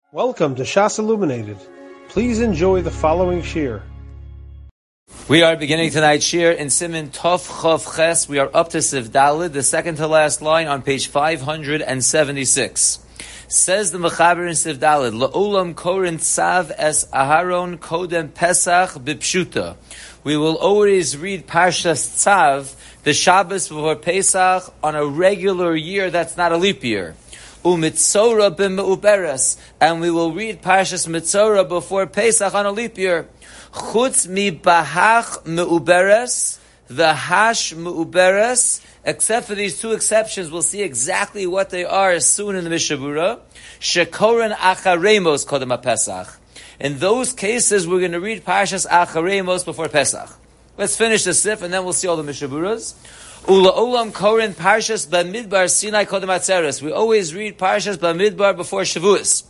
Welcome to Shas Illuminated. Please enjoy the following shir. We are beginning tonight's shir in Siman Tov Chav Ches. We are up to Siv Dalid, the second to last line on page 576. Says the Mechaber in Siv Dalid, La'olam korin tzav es Aharon kodem Pesach b'pshuta. We will always read Parshas Tzav, the Shabbos before Pesach, on a regular year that's not a leap year. Umitzora b'meuberes, and we will read Parshas Mitzora before Pesach on a leap year. Chutz mi bahach meuberes, the hash meuberes, except for these two exceptions, we'll see exactly what they are soon in the Mishabura. Shekoren acharemos kodem Pesach. In those cases, we're going to read Parshas Acharemos before Pesach. Let's finish the sif, and then we'll see all the Mishaburas. Ula olam korin Parshas Bamidbar Sinai kodem Atzeres. We always read Parshas Bamidbar before Shavuos.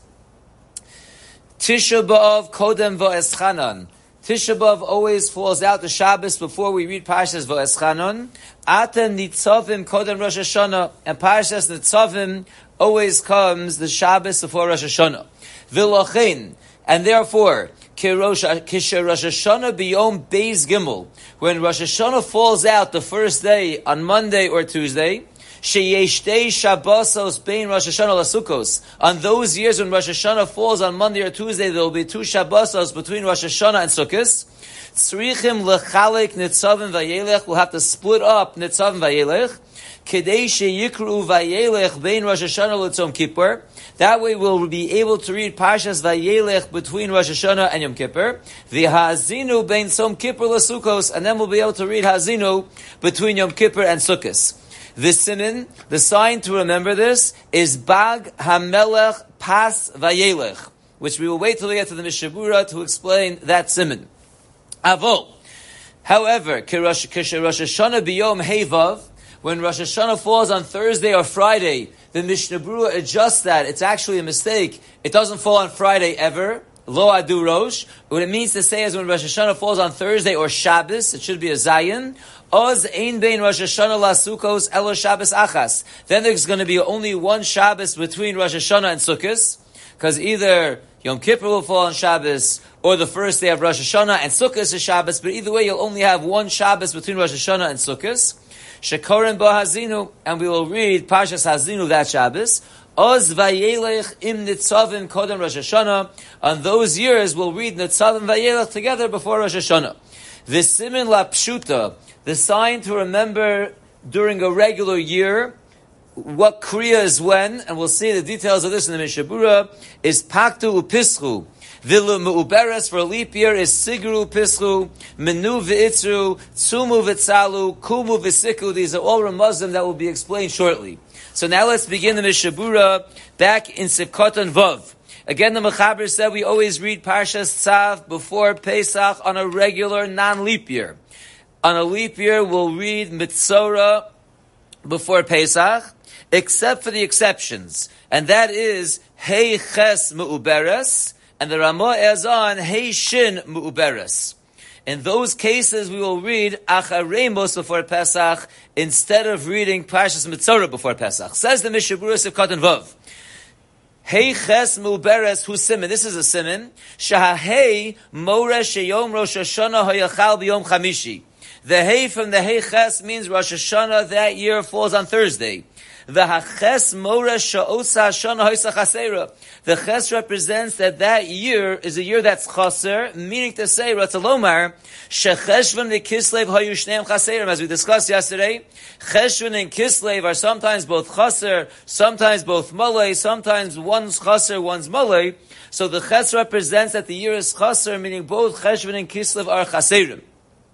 Tisha B'Av kodem v'eschanan. Tisha B'Av always falls out the Shabbos before we read Parshas v'eschanan. Ata nitzavim kodem Rosh Hashanah. And Parshas nitzavim always comes the Shabbos before Rosh Hashanah. V'lochin. And therefore, Rosh Hashanah biyom Beis Gimel, when Rosh Hashanah falls out the first day on Monday or Tuesday, sheyeshtei Shabbosos bein Rosh Hashanah lasukos. On those years when Rosh Hashanah falls on Monday or Tuesday, there will be two Shabbosos between Rosh Hashanah and Sukkos. Tzrichim lechalek nitzavim vayelech. We'll have to split up nitzavim vayelech. Kedei sheyikru vayelech bein Rosh Hashanah l'Tzom Kippur. That way we'll be able to read Parshas Vayelech between Rosh Hashanah and Yom Kippur. V'hazinu bein Tzom Kippur l'Sukkos, and then we'll be able to read Hazinu between Yom Kippur and Sukkos. This siman, the sign to remember this, is Bag HaMelech Pas Vayelech, which we will wait till we get to the Mishabura to explain that siman. Avo. However, Rosh Hashanah biyom Heivav, when Rosh Hashanah falls on Thursday or Friday, the Mishnah Berurah adjusts that. It's actually a mistake. It doesn't fall on Friday ever. Lo adu rosh. What it means to say is when Rosh Hashanah falls on Thursday or Shabbos, it should be a Zayin. Oz ein bein Rosh Hashanah lasukos elo Shabbos achas. Then there's going to be only one Shabbos between Rosh Hashanah and Sukkos, because either Yom Kippur will fall on Shabbos, or the first day of Rosh Hashanah and Sukkos is Shabbos, but either way you'll only have one Shabbos between Rosh Hashanah and Sukkos. Shekoren bo Hazinu, and we will read Parshas Hazinu that Shabbos. Oz vayelech im nitzavim kodem Rosh Hashanah. On those years, we'll read nitzavim vayelech together before Rosh Hashanah. The siman la pshuta, the sign to remember during a regular year, what kriya is when, and we'll see the details of this in the Mishabura, is paktu upischu. Vilu meuberes for a leap year is sigru pischu, menu v'itzru, tzumu v'tzalu, kumu v'siku. These are all Ramazim that will be explained shortly. So now let's begin the Mishabura back in Sivkoton Vav. Again, the Mechaber said we always read Parshas Tzav before Pesach on a regular non-leap year. On a leap year, we'll read Mitzora before Pesach, except for the exceptions. And that is Hei Ches Meuberes, and the Ramah adds on Hei Shin Meuberes. In those cases, we will read Acharemos before Pesach instead of reading Parshas Mitzora before Pesach. Says the Mishabura Sivkot and Vav. Hei Ches Meuberes Hu Siman. This is a siman. Shahahei More Sheyom Rosh Hashanah Hayachal B'Yom Chamishi. The Hei from the Hei Ches means Rosh Hashanah that year falls on Thursday. The Haches More Sha'osa Hashanah Hoisa Chasera. The Ches represents that year is a year that's chaser, meaning to say, Ratzalomar, Shecheshvan and Kislev Hayu Shneim Chaserim. As we discussed yesterday, Cheshvan and Kislev are sometimes both chaser, sometimes both malay, sometimes one's chaser, one's malay. So the Ches represents that the year is chaser, meaning both Cheshvan and Kislev are chaserim.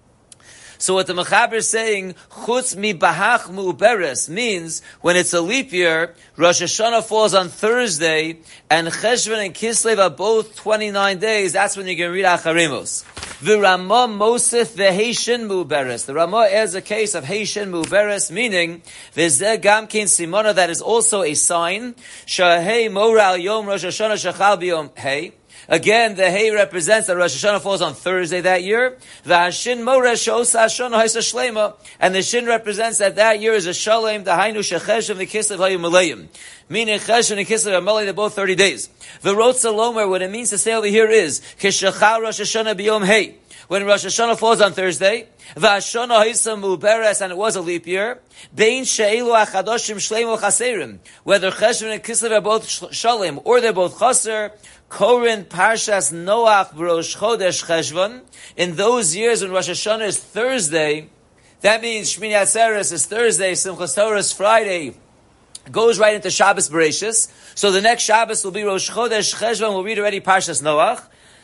So what the Mechaber is saying, Chutz mi bahach meuberes, means when it's a leap year, Rosh Hashanah falls on Thursday, and Cheshvan and Kislev are both 29 days. That's when you can read Acharemos. The Ramah Mosif veHeishin meuberes. The Ramah adds a case of Heishin meuberes, meaning v'zeh gamkein simona, that is also a sign. Shahei mora al yom Rosh Hashanah shachal b'yom hey. Again, the Hey represents that Rosh Hashanah falls on Thursday that year. The Hashin Moresh Osa Hashanah Haisa Shlema. And the Shin represents that year is a Shalem, the Hainu Shecheshem, the Kislev Hayu Malayim. Meaning Cheshem and Kislev Hayu they're both 30 days. The Rotza Lomer, what it means to say over here is, Kishachar Rosh Hashanah B'Yom Hey. When Rosh Hashanah falls on Thursday, V'Hashana Haisa Muberes, and it was a leap year, Bein She'elu Achadoshim Shleimo Chaserim. Whether Cheshem and Kislev are both Shalem, or they're both Chaser, Korin Parshas Noach Rosh Chodesh Cheshvan. In those years when Rosh Hashanah is Thursday, that means Shmini Atzeres is Thursday, Simchas Torah is Friday, goes right into Shabbos Bereshis. So the next Shabbos will be Rosh Chodesh Cheshvan. We'll read already Parshas Noach.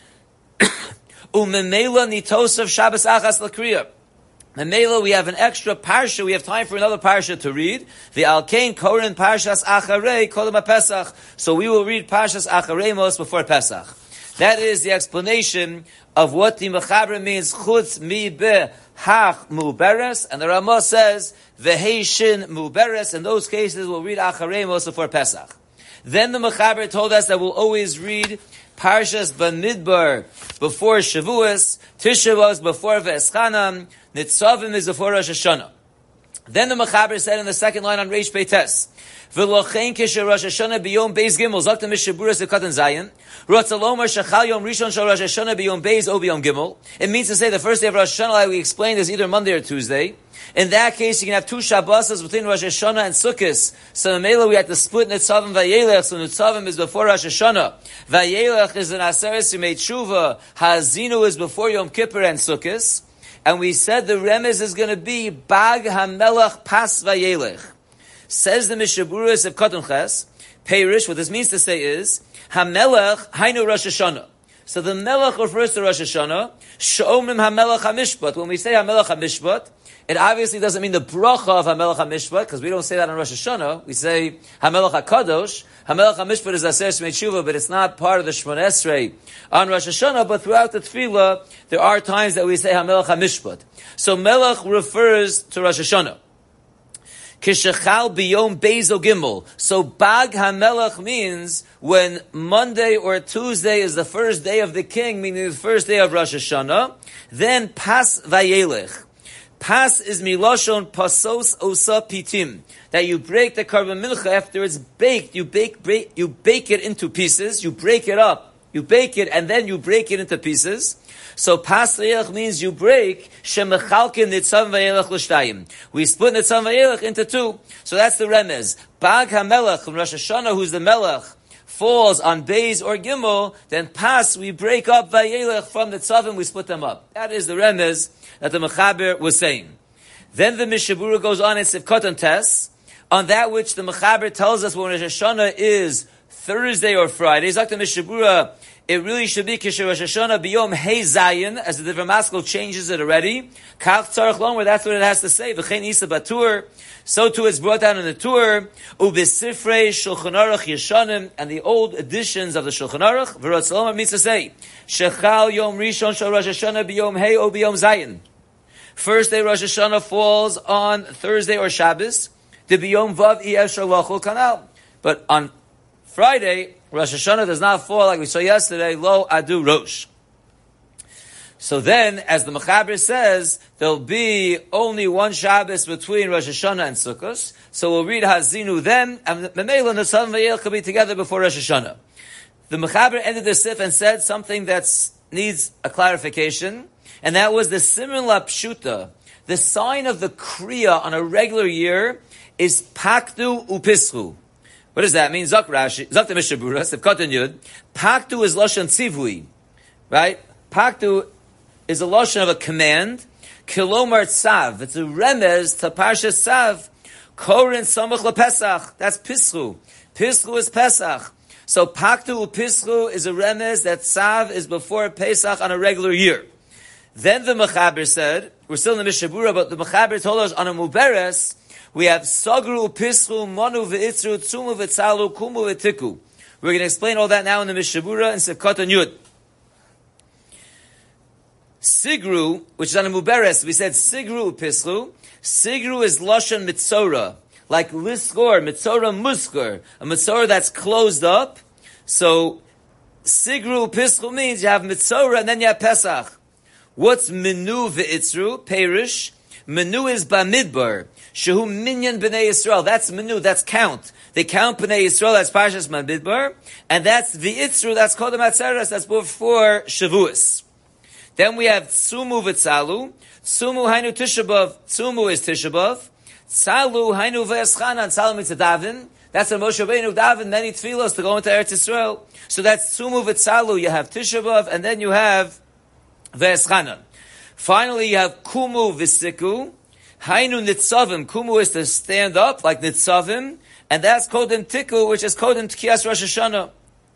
Umemela Nitosav Shabbos Achas L'Kriya. Memela, we have an extra parsha. We have time for another parsha to read. The Alkein Korin Parshas Acharei Kolam Pesach. So we will read Parshas Acharei before Pesach. That is the explanation of what the Mechaber means. Chutz mi be hach muberes, and the Ramah says vehei shin muberes. In those cases, we'll read Acharei before Pesach. Then the Mechaber told us that we'll always read Parshas Bamidbar before Shavuos, Tisha B'Av before V'eschanam, Nitzavim is before Rosh Hashanah. Then the Mechaber said in the second line on Reish Beites, V'lochein kishe Rosh Hashanah b'yom Beis Gimel, Zakta Mishaburas Ekatan Zayin, Rotzalomar Shachal Yom Rishon Shal Rosh Hashanah b'yom Beis O b'yom Gimel. It means to say the first day of Rosh Hashanah, like we explained, is either Monday or Tuesday. In that case, you can have two Shabbos between Rosh Hashanah and Sukkot. So in Mela, we have to split Nitzavim Vayelech. So Nitzavim is before Rosh Hashanah. Vayelech is an Aseres Yemei Tshuva. Hazinu is before Yom Kippur and Sukkot. And we said the remez is going to be Bag HaMelech Pas Vayelech. Says the Mishaburas of Katan Ches, Peirish, what this means to say is, HaMelech Hainu Rosh Hashanah. So the Melech refers to Rosh Hashanah. Sh'omrim HaMelech HaMishpat. When we say HaMelech HaMishpat, it obviously doesn't mean the bracha of HaMelech HaMishpat, because we don't say that on Rosh Hashanah. We say HaMelech HaKadosh. HaMelech HaMishpat is Aser Shmei Tshuva, but it's not part of the Shmon Esrei on Rosh Hashanah. But throughout the Tefillah, there are times that we say HaMelech HaMishpat. So Melech refers to Rosh Hashanah. Kishachal biyom Beis Gimel. So Bag HaMelech means when Monday or Tuesday is the first day of the king, meaning the first day of Rosh Hashanah, then Pas Vayelech. Pas is miloshon pasos osa pitim. That you break the karban milcha after it's baked. You bake it into pieces. You break it up. You bake it and then you break it into pieces. So pas vayelech means you break shemechalkin nitzam vayelech l'shtayim. We split nitzam vayelech into two. So that's the remez. Bag HaMelech from Rosh Hashanah, who's the melech, falls on Beis or Gimel, then Pas, we break up Vayelech from the Tzavim, we split them up. That is the remez that the Mechaber was saying. Then the Mishabura goes on in Sivkot and Tes, on that which the Mechaber tells us when Rosh Hashanah is Thursday or Friday. Zak the Mishabura, it really should be Kishe Rosh Hashanah B'yom Hey Zayin, as the Divrei Maskell changes it already. Kach Tzarech Lomer, that's what it has to say. V'chein Isa Batur. So too it's brought down in the Tur. Ubisifrei Shulchan Aruch Yeshanim, and the old editions of the Shulchan Aruch. V'rotz Lomer means to say, Shechal Yom Rishon Shal Rosh Hashanah B'yom Hey O B'yom Zayin. First day Rosh Hashanah falls on Thursday or Shabbos. The B'yom Vav Iyeh Shalachul Kanal. But on Friday, Rosh Hashanah does not fall like we saw yesterday, Lo Adu Rosh. So then, as the Mechaber says, there'll be only one Shabbos between Rosh Hashanah and Sukkot. So we'll read Hazinu then, and Memela and the Tzavim Vayelech could be together before Rosh Hashanah. The Mechaber ended the Sif and said something that needs a clarification, and that was the Siman Lapshuta. The sign of the Kriya on a regular year is Paktu Upischu. What does that mean? Zak Rashi, Zak the Mishabura, Sivkot and Yud. Paktu is Lashon Tzivui. Right? Paktu is a Lashon of a command. Kilomar Tzav. It's a remez to Parshas Tzav. Korin Samach LePesach. That's Pischu. Pischu is Pesach. So Paktu Upischu is a remez that Tzav is before Pesach on a regular year. Then the Mechaber said, we're still in the Mishabura, but the Mechaber told us on a Muberes, we have Sagru, Pischu, Manu, V'itzru, Tzumu, V'tzalu, Kumu, V'tiku. We're going to explain all that now in the Mishabura and Sivkot and Yud. Sigru, which is on a Muberes, we said Sigru, Pischu. Sigru is Lashon Mitzora. Like Liskor, Mitzora Muskor. A Mitzora that's closed up. So, Sigru Pischu means you have Mitzorah and then you have Pesach. What's Menu V'itzru? Perish. Menu is Bamidbar. Shehu Minyan B'nai Yisrael. That's Menu, that's count. They count B'nai Yisrael, that's Parshas Bamidbar. And that's V'itzru, that's Kodem Atzeres, that's before Shavuos. Then we have Tzumu V'tzalu. Tzumu Hainu Tisha B'Av. Tzumu is Tisha B'Av. Tzalu Hainu V'Eschanan. Tzalu means a davin. That's when Moshe Rabbeinu daven many tefillos to go into Eretz Yisrael. So that's Tzumu V'tzalu. You have Tisha B'Av, and then you have V'Eschanan. Finally, you have Kumu V'Siku. Hainu Nitzavim. Kumu is to stand up, like Nitzavim. And that's Kodem Tiku, which is Kodem Tkiyas Rosh Hashanah.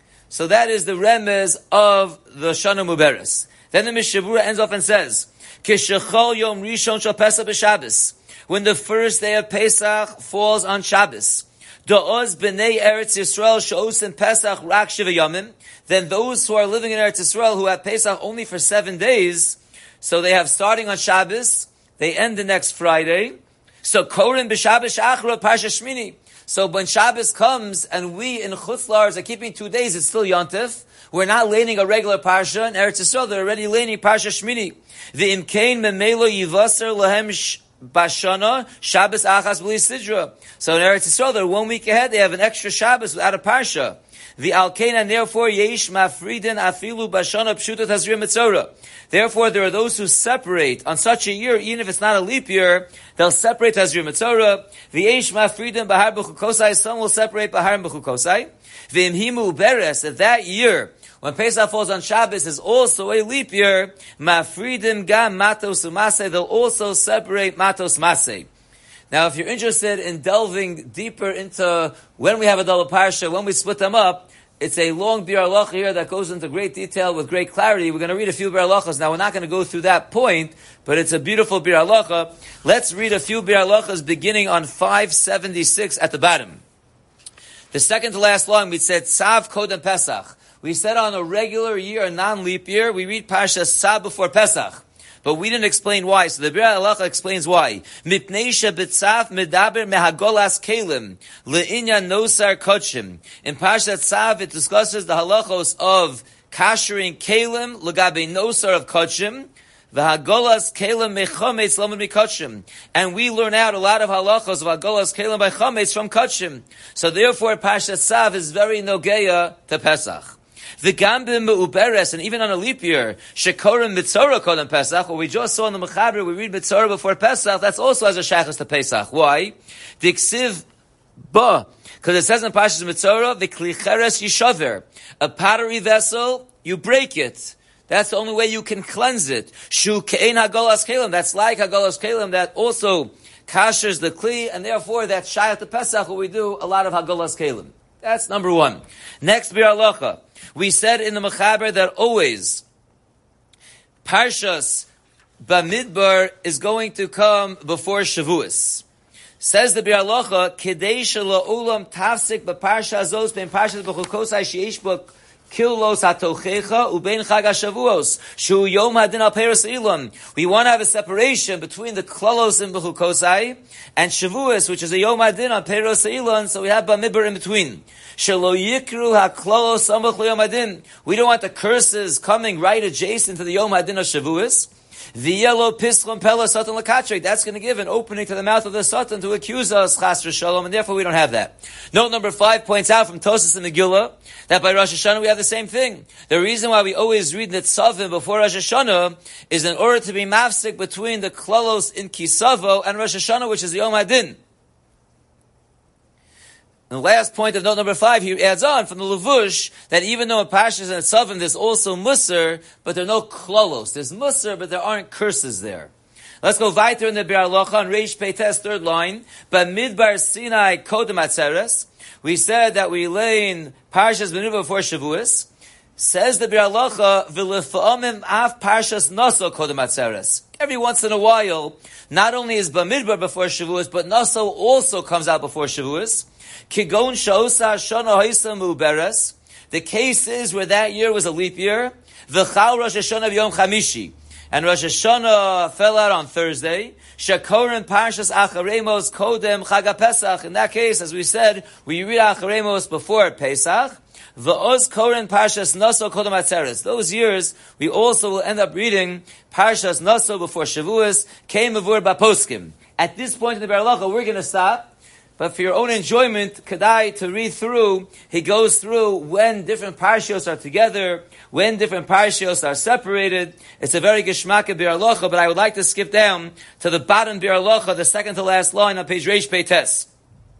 So that is the remez of the Shana Muberes. Then the Mishabura ends off and says, Kishachol Yom Rishon Shal Pesach B'Shabbos. When the first day of Pesach falls on Shabbos. Da'oz B'nei Eretz Yisrael Sh'osim Pesach Rak Shiva Yomim. Then those who are living in Eretz Yisrael who have Pesach only for 7 days, so they have starting on Shabbos, they end the next Friday. So Korin B'Shabbos Achra Parsha Shmini. So when Shabbos comes and we in Chutz La'aretz are keeping 2 days, it's still Yontif. We're not laning a regular Parsha. In Eretz Yisrael, they're already laning Parsha Shmini. V'imkein memelo yivaser lahem bashana Shabbos achas b'li sidra. So in Eretz Yisrael, they're 1 week ahead. They have an extra Shabbos without a Parsha. V'alkein, and therefore yesh mafridin afilu bashana pshutat hazrir mitzora. Therefore, there are those who separate on such a year, even if it's not a leap year, they'll separate hazrir mitzora. V'yesh mafridin bahar b'chukosai. Some will separate bahar and b'chukosai. V'imhimu beres. If that year, when Pesach falls on Shabbos, is also a leap year, mafridim gam matos umaseh, they'll also separate matos maseh. Now, if you're interested in delving deeper into when we have a double parsha, when we split them up, it's a long bir halacha here that goes into great detail with great clarity. We're going to read a few bir halachas. Now, we're not going to go through that point, but it's a beautiful bir halacha. Let's read a few bir halachas beginning on 576 at the bottom. The second to last line, we said, Tzav Kodem Pesach. We said on a regular year, a non-leap year, we read Parsha Tzav before Pesach. But we didn't explain why. So the Bir Halacha explains why. Mipnei shebetzaf medaber mehagolas kelim le'inyan nosar kodshim. In Parsha Tzav, it discusses the halachos of kashering kelim legabe nosar of kodshim. V'hagolas kelim mechometz lamed mikotshim. And we learn out a lot of halachos of hagolas kelim by chometz from kodshim. So therefore, Parsha Tzav is very nogeya to Pesach. The Gambim Uberes, and even on a leap year, Shekorim Mitzorah Kodem Pesach, what we just saw in the Mechaber, we read Mitzorah before Pesach, that's also as a shachas to Pesach. Why? The Ksiv Ba, because it says in Pashas Mitzorah, the Klicheres Yishaver, a pottery vessel, you break it. That's the only way you can cleanse it. Shu Ke'en Hagolas Kelim, that's like Hagolas Kelim, that also kashers the Kli, and therefore that's shayat to Pesach, where we do a lot of Hagolas Kelim. That's number one. Next, Bir Halacha. We said in the Mechaber that always Parshas Bamidbar is going to come before Shavuos. Says the Bir Halacha, Kedei Shala'olam Tafsik B'Parsha Zos Ben Parshas B'Chukosai Sheish B'K Kilos hatochecha ubein chag hashavuos shu yom hadin al peros ilam. We want to have a separation between the klalos and b'chukosai and shavuos, which is a yom hadin al peros ilam. So we have bamidbar in between. Shelo yikru haklalos samach yom hadin. We don't want the curses coming right adjacent to the yom hadin of shavuos. The yellow pislum pella satan lakatre. That's going to give an opening to the mouth of the satan to accuse us chas v'shalom, and therefore we don't have that. Note number 5 points out from Tosas and Megillah that by Rosh Hashanah we have the same thing. The reason why we always read Nitzavim before Rosh Hashanah is in order to be mafsik between the klalos in Kisavo and Rosh Hashanah, which is the Yom Hadin. And the last point of note number 5, he adds on from the Levush that even though in Parshas and Tzavim there's also Musar, but there are no klolos. There's Musar, but there aren't curses there. Let's go weiter in the Bir Halacha on Reish Peites, third line. But Midbar Sinai Kodem Atzeres. We said that we lay in Parshas B'Nuvah before Shavuos. Says the Bir Halacha, V'lefa'amim af Parshas Naso Kodem Atzeres. Every once in a while, not only is Bamidbar before Shavuos, but Naso also comes out before Shavuos. Kigon Shaosa Shana Haisa Muberes. The case is where that year was a leap year. V'chal Rosh Hashanah Yom Chamishi. And Rosh Hashanah fell out on Thursday. Shakorin Parshas Acharemos Kodem Chag Pesach. In that case, as we said, we read Acharemos before Pesach. V'oz koren Parshas Naso kodem Atzeres. Those years, we also will end up reading Parshas Naso before Shavuos, Kei Mavur Baposkim. At this point in the Biur Halacha, we're going to stop. But for your own enjoyment, Kedai to read through, he goes through when different parshios are together, when different parshios are separated. It's a very geschmack of Biur Halacha, but I would like to skip down to the bottom Biur Halacha, the second to last line on page Reish Pei Tes.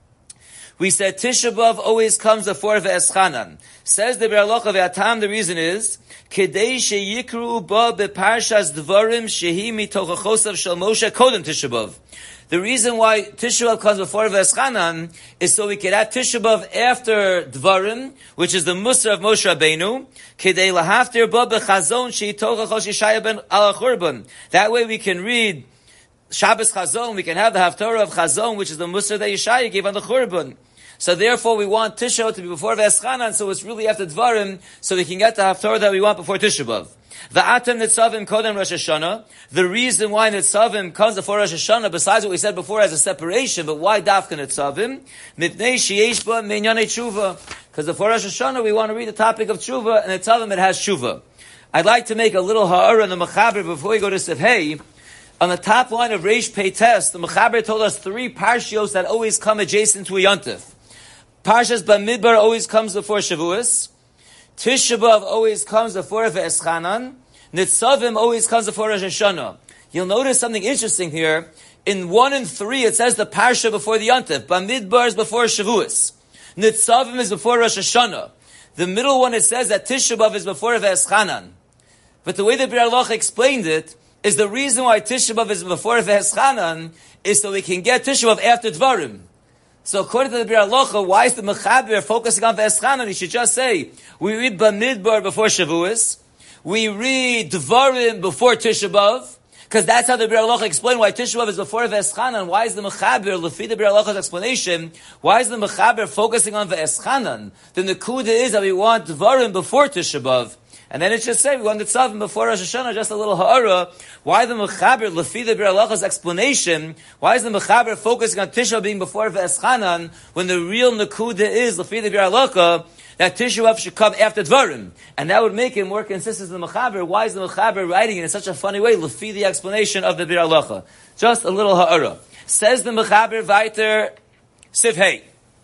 We said Tisha B'Av always comes before Ve'eschanan. Says the Biur Halacha, Ve'atam, the reason is, Kedei sheyikru ba beparshas dvarim shehi mitoch hachosav shel Moshe kodem Tisha B'Av. The reason why Tisha B'Av comes before Ve'eschanan is so we can have Tisha B'Av after Dvarim, which is the Musar of Moshe Rabbeinu. Kedei lahaftir ba bechazon shehi toch hachosh Yeshaya ben al Churban. That way we can read Shabbos Chazon, we can have the Haftarah of Chazon, which is the Musar that Yeshaya gave on the Churban. So therefore we want Tisha B'Av to be before Ve'eschanan, so it's really after Dvarim, so we can get the Haftarah that we want before Tisha B'Av. V'atem nitzavim kodem Rosh Hashanah. The reason why nitzavim comes before Rosh Hashanah, besides what we said before as a separation, but why dafka nitzavim? Mipnei sheyesh ba minyanei tshuva. Because before Rosh Hashanah we want to read the topic of tshuva, and nitzavim it has tshuva. I'd like to make a little ha'ara in the Mechaber before we go to Sefhei. On the top line of Reish Pei Tes, the Mechaber told us three parshios that always come adjacent to a yontif. Parshas Bamidbar always comes before Shavuos. Tisha B'Av always comes before Ve'eschanan. Nitzavim always comes before Rosh Hashanah. You'll notice something interesting here. In 1 and 3, it says the Parsha before the Yontif. Bamidbar is before Shavuos. Nitzavim is before Rosh Hashanah. The middle one, it says that Tisha B'Av is before Ve'eschanan. But the way that Biur Halacha explained it is the reason why Tisha B'Av is before Ve'eschanan is so we can get Tisha B'Av after Dvarim. So according to the Biur Halacha, why is the Mechaber focusing on Ve'eschanan? He should just say, we read Bamidbar before Shavuos, we read Dvarim before Tisha B'Av, because that's how the Biur Halacha explained why Tisha B'Av is before Ve'eschanan. Why is the Mechaber, Lefi the Biur Halacha's explanation, why is the Mechaber focusing on Ve'eschanan? The Nekuda is that we want Dvarim before Tisha B'Av. And then it should say, we want Nitzavim before Rosh Hashanah, just a little ha'ara. Why the Mechaber, Lefi the Biur Halacha's explanation, why is the Mechaber focusing on Tisha being before Ve'eschanan, when the real Nekuda is, Lefi the Biur Halacha, that Tisha B'Av should come after Dvarim. And that would make it more consistent than the Mechaber. Why is the Mechaber writing it in such a funny way, Lefi the explanation of the Biur Halacha? Just a little ha'ara. Says the Mechaber weiter, Sifhei.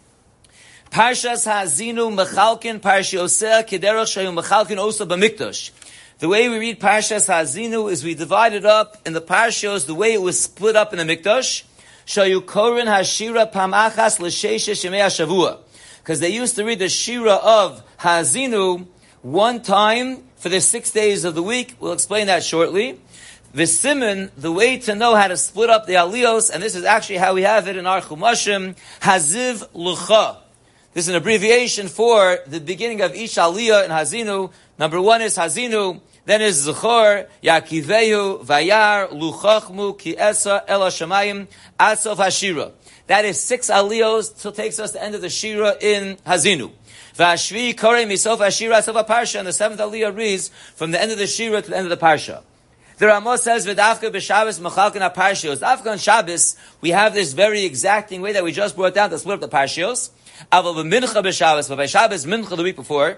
Parshas Ha'azinu Mechalkin Parshioseh Kederach Shayu Mechalkin Osa B'Mikdash. The way we read Parshas Ha'azinu is we divide it up in the Parshios the way it was split up in the Mikdash. Shayu Korin Hashira Pamachas L'Sheshesh Yemei HaShavua. Because they used to read the Shira of Ha'azinu one time for the 6 days of the week. We'll explain that shortly. V'simen, the way to know how to split up the Aliyos, and this is actually how we have it in our Chumashim, Haziv L'cha. This is an abbreviation for the beginning of each aliyah in Hazinu. Number 1 is Hazinu, then is Zechor, Yakivehu, Vayar, Luchachmu, Kiesa, El HaShamayim, Atsof HaShira. That is 6 aliyos till takes us to the end of the Shira in Hazinu. Vashvi, Korei, Misof HaShira, Atsof HaParsha, and the 7th aliyah reads from the end of the Shira to the end of the Parsha. The Ramah says, V'dafka b'Shabbos Mechalkin HaParshios. Dafka on Shabbos, we have this very exacting way that we just brought down to split up the Parshios. Aval b'mincha b'Shabbos, but by Shabbos mincha the week before.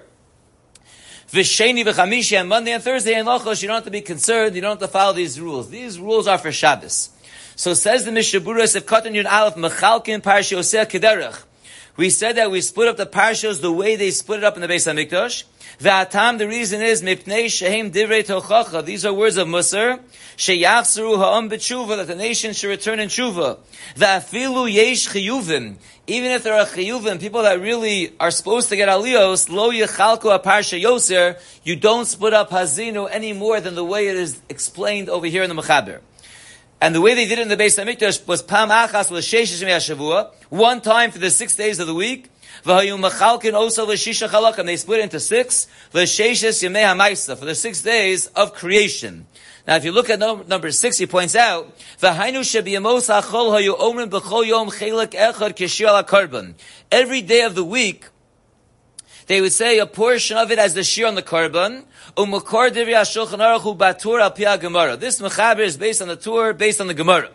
V'sheni v'chamishi, and Monday and Thursday in Lachos, you don't have to be concerned, you don't have to follow these rules. These rules are for Shabbos. So says the Mishaburas, if Katan Yud Aleph Mechalkin Parshioseh Kederach. We said that we split up the Parshios the way they split it up in the Beis HaMikdash. V'atam, the reason is, Mipnei Shehem Divrei Tochacha. These are words of Musar. Sheyachzeru ha'am b'tshuva, that the nation should return in tshuva. V'afilu yesh chiyuvim. Even if there are chiyuvim, people that really are supposed to get aliyos, lo yechalku ha-parsha yoser, you don't split up Hazinu any more than the way it is explained over here in the Mechaber. And the way they did it in the Beis HaMikdash was Pam Achas l'Sheish Yemei HaShavua, one time for the 6 days of the week. V'hayu Mechalkin Osa l'Shisha Chalak, and they split into 6. L'Sheish Yemei HaMaisa, for the 6 days of creation. Now, if you look at number 6, he points out, V'hainu shebiyamos ha'chol hayu omrim b'chol yom chelek echad k'shir ala karban. Every day of the week, they would say a portion of it as the shir on the karban. U'makor divrei HaShulchan Aruch hu batur al pi HaGemara. This mechaber is based on the Torah, based on the Gemara.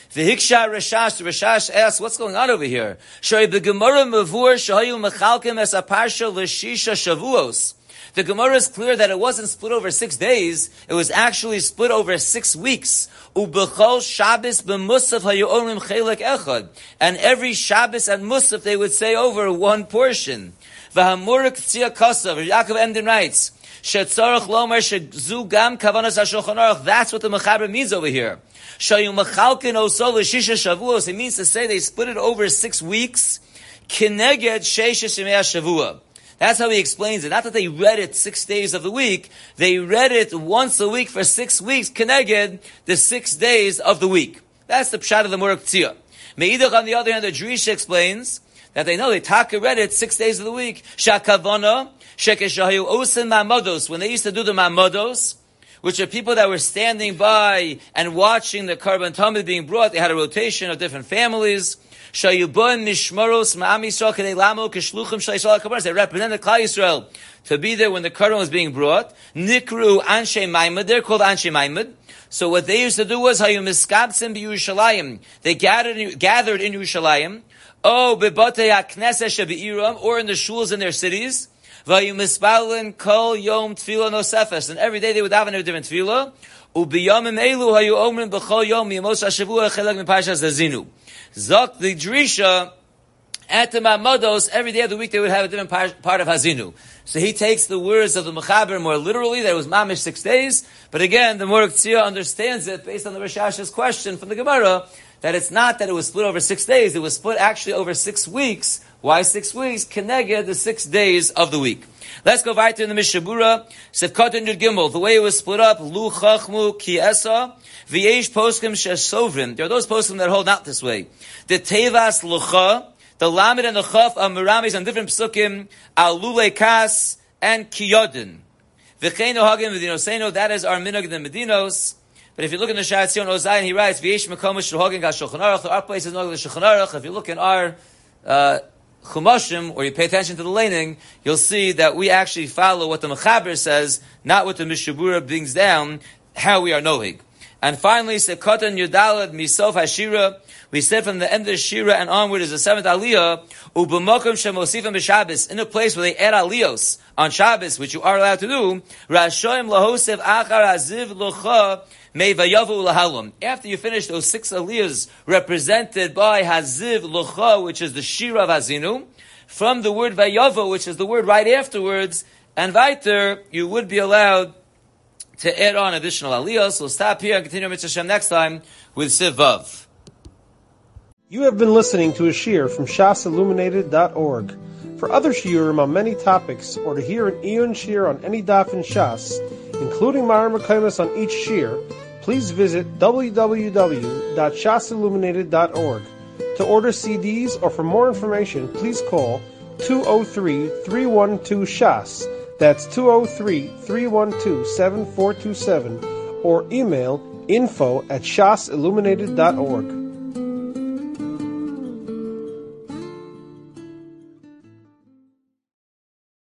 V'hiksha Rashash, the Rashash asks, what's going on over here? Shoi b'gemara mavur shahayu mechalkim es aparsha l'shisha shavuos. The Gemara is clear that it wasn't split over 6 days, it was actually split over 6 weeks. Ubechol Shabbos b'musaf hayu omrim chelek echad. And every Shabbos and Musaf they would say over one portion. V'hamurik tzia kasav, Yaakov Emden writes, Shetzarach lomer shezu gam kavanas HaShulchan Aruch. That's what the Mechaber means over here. Shayu mechalkin oso l'shisha shavuos. It means to say they split it over 6 weeks. Kineged sheisha shemei shavua. That's how he explains it. Not that they read it 6 days of the week. They read it once a week for 6 weeks. Kineged the 6 days of the week. That's the pshat of the Muruk Tzia. Meidach, on the other hand, the Drisha explains that they know they taka read it 6 days of the week. Shakavana shekeshahayu osen ma'amados. When they used to do the ma'amados, which are people that were standing by and watching the Karban Tamid being brought, they had a rotation of different families. Shayubon mishmaros ma'am Yisrael kedei lamo keshluchim shel Yisrael HaKabaros. They represented Klal Yisrael to be there when the Karban was being brought. Nikru Anshe Maimad. They're called Anshe Maimad. So what they used to do was hayu miskabtzim b'Yerushalayim. They gathered in Yerushalayim. Oh, bebotei hakneses shebe'iram, or in the shuls in their cities. Vayu mispalin kol yom tefillah nosefes. And every day they would have a different tefillah. Ubiyamim elu hayu omrim b'chol yom yemos hashavua chelek mipashas hazinu. Zok the Drisha, at the Ma'amados, every day of the week they would have a different part of Hazinu. So he takes the words of the Mechaber more literally, that it was Mamish 6 days, but again, the Muruk Tzia understands it based on the Rashash's question from the Gemara, that it's not that it was split over 6 days, it was split actually over 6 weeks. Why 6 weeks? Keneged the 6 days of the week. Let's go right to the Mishabura. Sefkat and Yud Gimel. The way it was split up, Lu Chachmu Ki Esa, V'yesh Poskim Shesovrim. There are those poskim that hold out this way. The Tevas Lucha, the Lamed and the Chaf are Miramis on different psukim, Al Lule Kas and Kiyodin. V'chein Ohagim V'dinoseno, that is our minhag in the Medinos. But if you look in the Sha'at Zion Ozayin, he writes, V'yesh Mekomish Shulhagin Gas Shulchan Aruch. There are places in the Shulchan Aruch. If you look in our Chumashim, or you pay attention to the laning, you'll see that we actually follow what the Mechaber says, not what the Mishabura brings down, how we are nohig. And finally, Sekatan Yudalad Misof Hashira, we said from the end of Shira and onward is the 7th Aliyah, Ubemokum Shemosifim B'Shabbos, in a place where they add Aliyos on Shabbos, which you are allowed to do, Rashoim Lahosev Achar Aziv Locha Mei Vayavu Lahalum. After you finish those 6 Aliyahs represented by Haziv Locha, which is the Shira of Hazinu, from the word Vayavu, which is the word right afterwards, and weiter, you would be allowed to add on additional aliyahs. So we'll stop here and continue Mitzvah Shem next time with Siv Vav. You have been listening to a shiur from shasilluminated.org. For other shiurim on many topics, or to hear an Iyun shiur on any daf in Shas, including Mareh Mekomos on each shiur, please visit www.shasilluminated.org. To order CDs or for more information, please call 203-312-SHAS. That's 203-312-7427, or email info@shasilluminated.org.